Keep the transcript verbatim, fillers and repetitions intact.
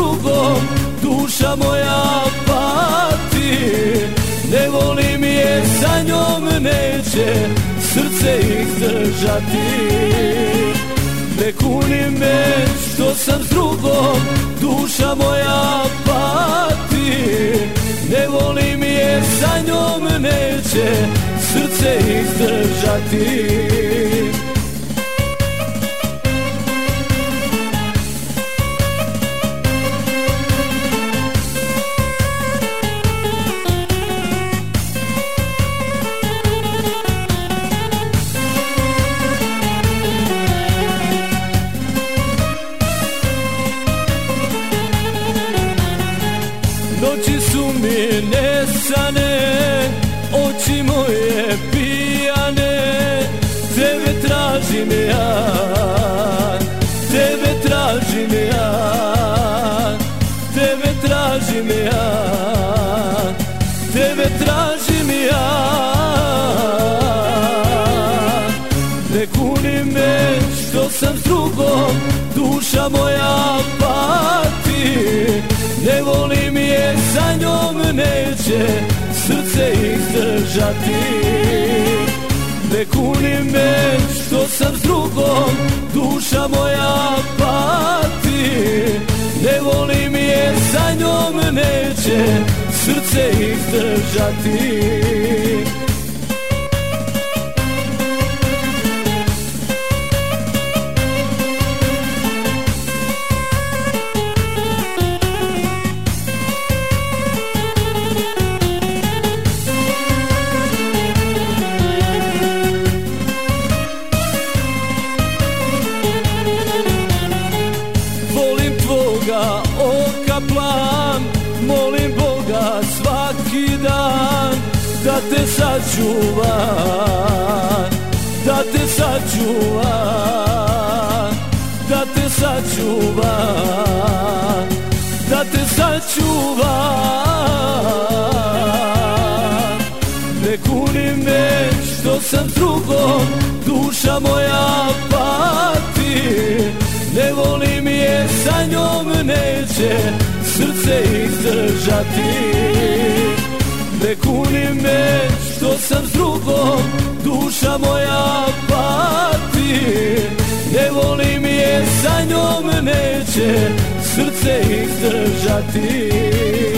drugom, duša moja pati. Ne volim je, sa njom neće srce izdržati. Ne kuni me što sam s drugom, duša moja pati. Ne volim je, sa njom neće srce izdržati. Noći su mi nesane, oči moje pijane. Tebe tražim ja, tebe tražim ja, tebe tražim ja, tebe tražim ja. Ne kuni me što sam s drugom, duša moja pati. Ne volim je, sa njom neće srce izdržati. Ne kuni me što sam s drugom, duša moja pati. Ne volim je, sa njom neće srce izdržati. Oka plan, molim Boga svaki dan da te sačuva, da te sačuva, da te sačuva, da te sačuva. Ne kuni me što sam s drugom, duša moja pati. Ne volim je, sa njom neće srce izdržati. Ne kuni me što sam s drugom, duša moja pati. Ne volim je, sa njom neće srce izdržati.